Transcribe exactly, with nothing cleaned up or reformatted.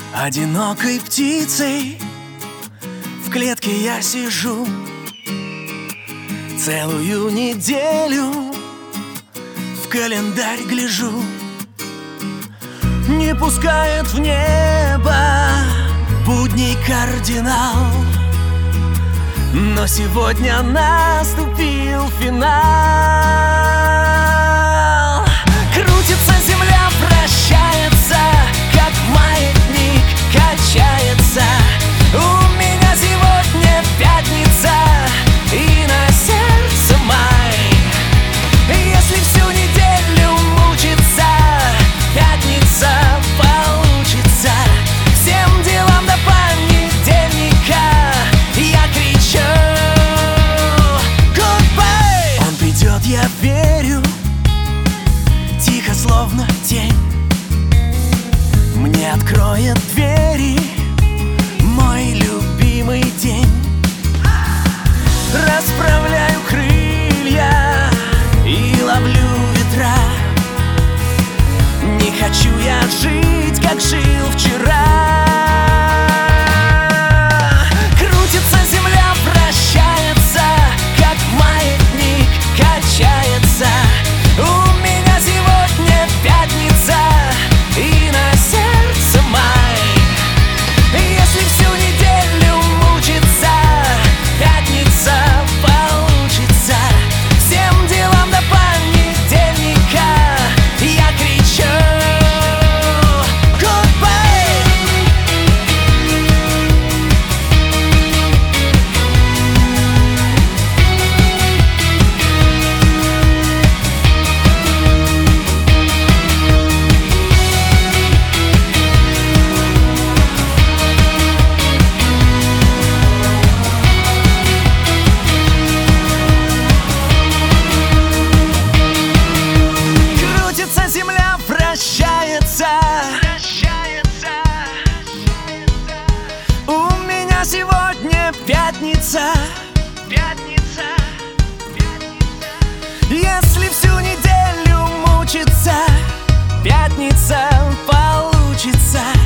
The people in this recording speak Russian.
Одинокой птицей в клетке я сижу, целую неделю в календарь гляжу. Не пускает в небо будний кардинал, но сегодня наступил финал. Крутится земля, прощается, как маятник качается. У меня сегодня пятница и на сердце май. Если всю неделю мучиться, пятница получится. Всем делам до понедельника я кричу goodbye. Он придет, я верю, тихо, словно тень, мне откроет двери мой любимый день. Расправляю крылья и ловлю ветра. Не хочу я жить, как жил вчера. Крутится земля, прощается, как маятник качается. У меня сегодня пятница и на сердце май. Если всю неделю мучиться, пятница получится. Всем делам до понедельника я кричу goodbye. Крутится земля, прощается, прощается. У меня сегодня пятница, пятница, пятница. Если всю неделю мучиться, пятница получится.